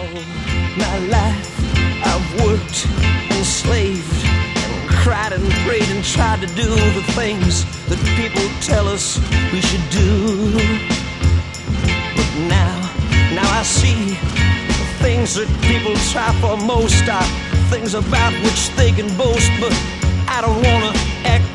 my life I've worked and slaved and cried and prayed and tried to do the things that people tell us we should do. But now I see the things that people try for most are things about which they can boast, but I don't wanna act